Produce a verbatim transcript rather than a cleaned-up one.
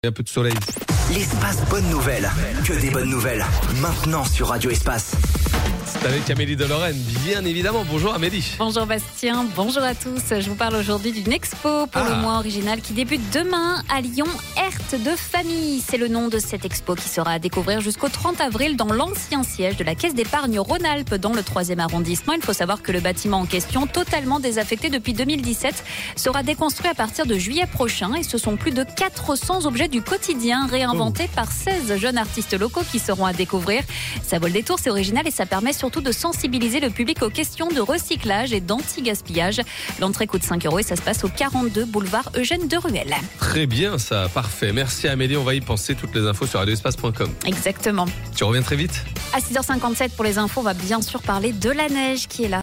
Un peu de soleil. L'espace bonne nouvelle, que des bonnes nouvelles, maintenant sur Radio Espace. C'est avec Amélie de Lorraine, bien évidemment. Bonjour Amélie. Bonjour Bastien, bonjour à tous. Je vous parle aujourd'hui d'une expo pour Ah. le mois original qui débute demain à Lyon. Herthe de famille, c'est le nom de cette expo qui sera à découvrir jusqu'au trente avril dans l'ancien siège de la Caisse d'épargne Rhône-Alpes dans le troisième arrondissement. Il faut savoir que le bâtiment en question, totalement désaffecté depuis deux mille dix-sept, sera déconstruit à partir de juillet prochain et ce sont plus de quatre cents objets du quotidien réinventés oh. par seize jeunes artistes locaux qui seront à découvrir. Ça vaut le détour, c'est original et ça permet surtout de sensibiliser le public aux questions de recyclage et d'anti-gaspillage. L'entrée coûte cinq euros et ça se passe au quarante-deux boulevard Eugène de Ruelle. Très bien ça, parfait. Merci Amélie, on va y penser. Toutes les infos sur radio espace point com. Exactement. Tu reviens très vite. À six heures cinquante-sept pour les infos, on va bien sûr parler de la neige qui est là.